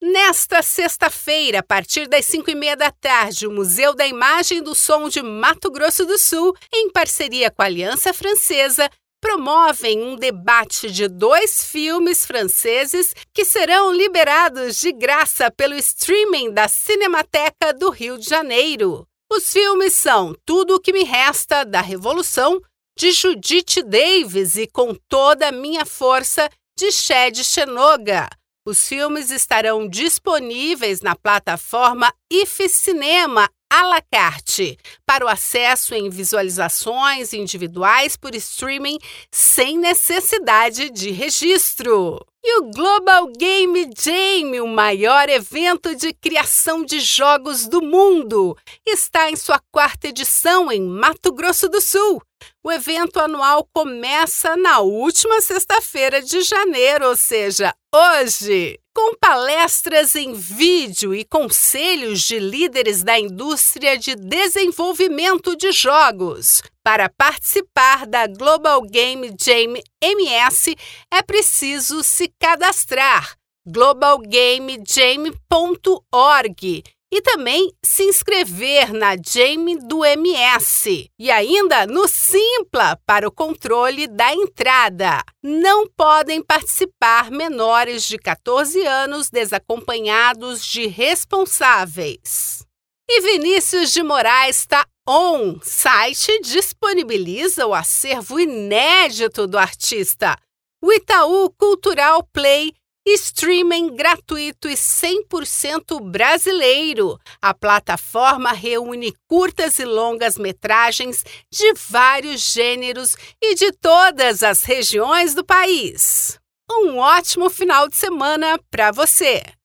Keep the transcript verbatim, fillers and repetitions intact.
Nesta sexta-feira, a partir das cinco e meia da tarde, o Museu da Imagem e do Som de Mato Grosso do Sul, em parceria com a Aliança Francesa, promovem um debate de dois filmes franceses que serão liberados de graça pelo streaming da Cinemateca do Rio de Janeiro. Os filmes são Tudo o que me resta, da Revolução, de Judith Davis, e Com toda a minha força, de Chad Chenoga. Os filmes estarão disponíveis na plataforma IFCinema à la carte, para o acesso em visualizações individuais por streaming sem necessidade de registro. E o Global Game Jam, o maior evento de criação de jogos do mundo, está em sua quarta edição em Mato Grosso do Sul. O evento anual começa na última sexta-feira de janeiro, ou seja, hoje, com palestras em vídeo e conselhos de líderes da indústria de desenvolvimento de jogos. Para participar da Global Game Jam M S, é preciso se cadastrar global game jam ponto org e também se inscrever na Jam do M S e ainda no Simpla para o controle da entrada. Não podem participar menores de quatorze anos desacompanhados de responsáveis. E Vinícius de Moraes está on. Site disponibiliza o acervo inédito do artista. O Itaú Cultural Play, streaming gratuito e cem por cento brasileiro. A plataforma reúne curtas e longas metragens de vários gêneros e de todas as regiões do país. Um ótimo final de semana para você!